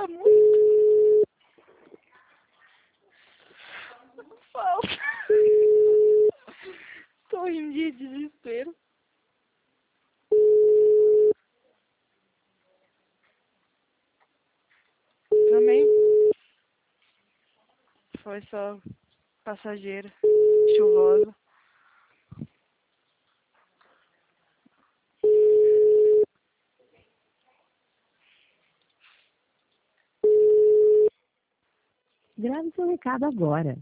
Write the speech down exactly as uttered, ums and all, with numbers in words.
muito. Falta. Tô rindo de desespero. Também foi só passageira, chuvosa. Grave seu recado agora.